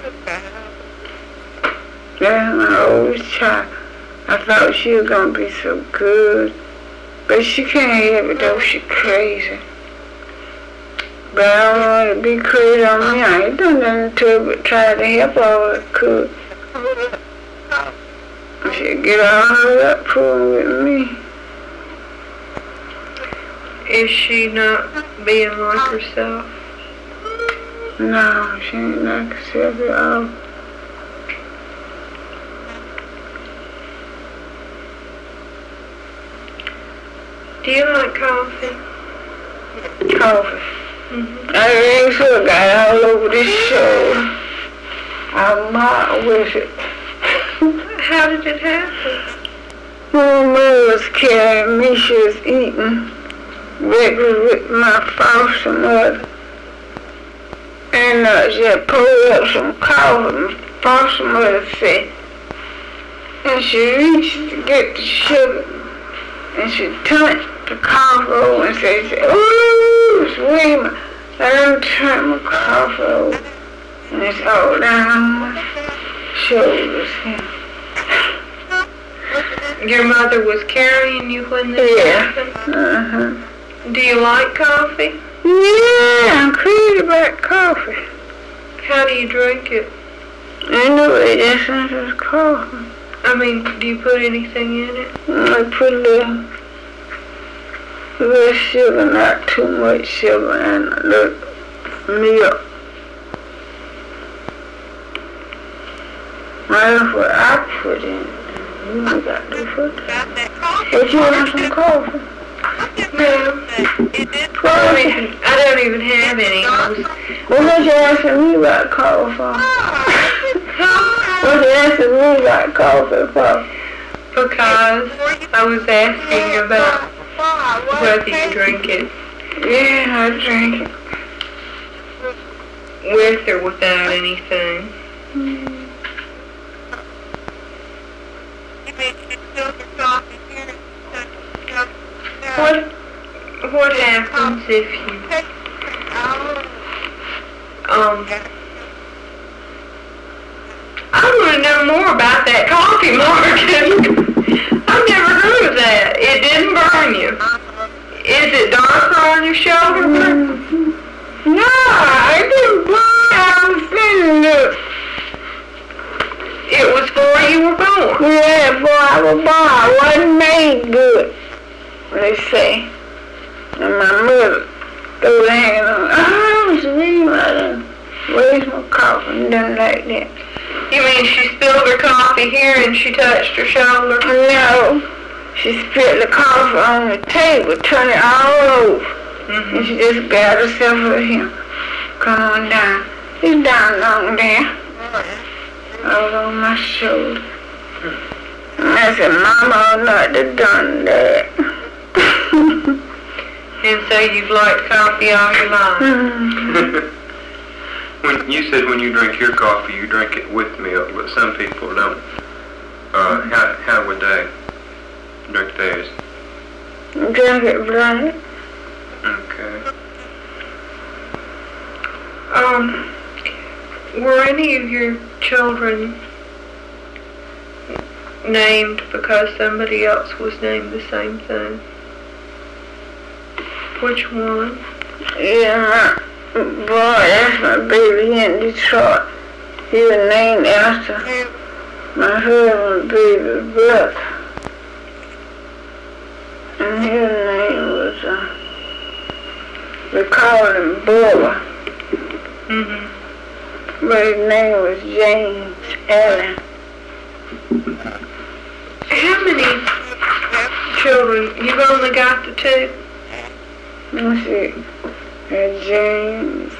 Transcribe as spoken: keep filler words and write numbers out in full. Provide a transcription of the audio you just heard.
That's my oldest child. I thought she was gonna be so good. But she can't help it though, she crazy. But I don't want to be crazy on me. I ain't done nothing to her but try to help her all I could. She'll get all her up fooling with me. Is she not being like herself? No, she ain't like herself at all. Do you like coffee? Coffee. Mm-hmm. I really sure got all over this show. I'm not with it. How did it happen? My mother was carrying me, she was eating breakfast with my foster mother. And uh, she had pulled up some coffee, my foster mother said. And she reached to get the sugar. And she turned the coffee over and said, ooh, sweet. I done turned my coffee over. And it's all down my shoulders here. Your mother was carrying you when this Yeah. happened? Uh-huh. Do you like coffee? Yeah, I'm crazy about coffee. How do you drink it? Anyway, that's not just coffee. I mean, do you put anything in it? I put a little, a little sugar, not too much sugar, and a little milk. That's what I put in. You ain't got to put that. But you want some coffee? No. I don't even, I don't even have any. I was, Well, what you asking me about coffee for? What you asking me about coffee for? because I was asking about whether you drink it Yeah, I drink it. with or without anything. Mm. What what happens if you um I want to know more about that coffee, Morgan. I've never heard of that. It didn't burn you. Is it darker on your shoulder? Mm. No, I didn't burn. I was feeling it. It was before you were born. Yeah, before I was born, I wasn't made good, they say. And my mother threw her hand on me. Oh, I was reading, I done raised my coffee and done like that. You mean she spilled her coffee here and she touched her shoulder? No, she spilled the coffee on the table, turned it all over. Mm-hmm. And she just got herself over here. Come on down. It's down on there. All on my shoulder. And I said, Mama, I'm not to done that. And so you've liked coffee all your life? Mm. When you said when you drink your coffee, you drink it with milk, but some people don't. Uh, how how would they drink theirs? Drink it black. Okay. Um, were any of your children named because somebody else was named the same thing? Which one? Yeah, my boy, that's my baby in Detroit. He was named after my husband's baby brother. And his name was, uh, we called him Bubba. Mm-hmm. But his name was James Allen. How many children? You've only got the two? Let me see. Uh, James